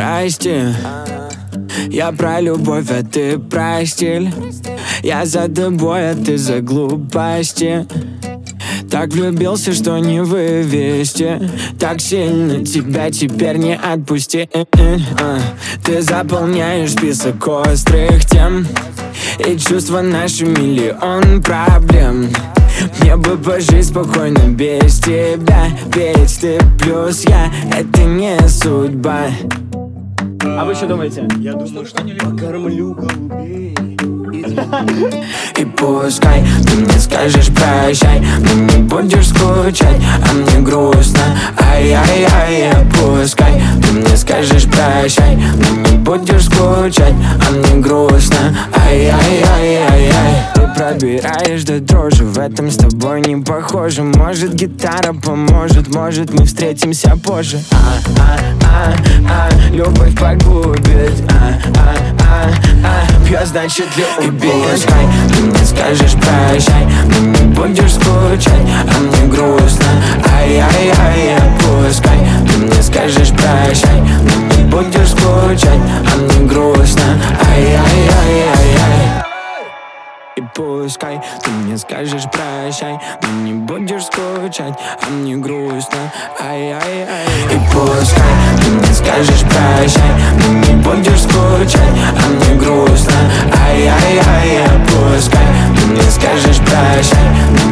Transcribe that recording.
Прости, я про любовь, а ты про стиль. Я за тобой, а ты за глупости. Так влюбился, что не вывести. Так сильно тебя теперь не отпусти. Ты заполняешь список острых тем, и чувства наши миллион проблем. Мне бы пожить спокойно без тебя, ведь ты плюс я, это не судьба. А вы что думаете? Я думаю, что покормлю голубей. И пускай ты мне скажешь прощай, но не будешь скучать, а мне грустно. Ай-яй-яй, пускай ты мне скажешь прощай, но не будешь скучать, а мне грустно. Ай-яй-яй-яй-яй. Ты пробираешь до дрожи, в этом с тобой не похоже. Может, гитара поможет, может, мы встретимся позже. Любовь погубит. Пьет, значит, любит. И пускай ты мне скажешь прощай, но не будешь скучать, а мне грустно. Ай-яй-яй, пускай ты мне скажешь прощай, но не будешь скучать, а мне грустно. Ай-яй-яй-яй-яй. И пускай ты мне скажешь прощай, но не будешь скучать, а мне грустно. Ай-яй-яй. И пускай ты мне скажешь прощай, но не будешь скучать, а мне грустно. Ай-яй-яй. Пускай ты мне скажешь прощай,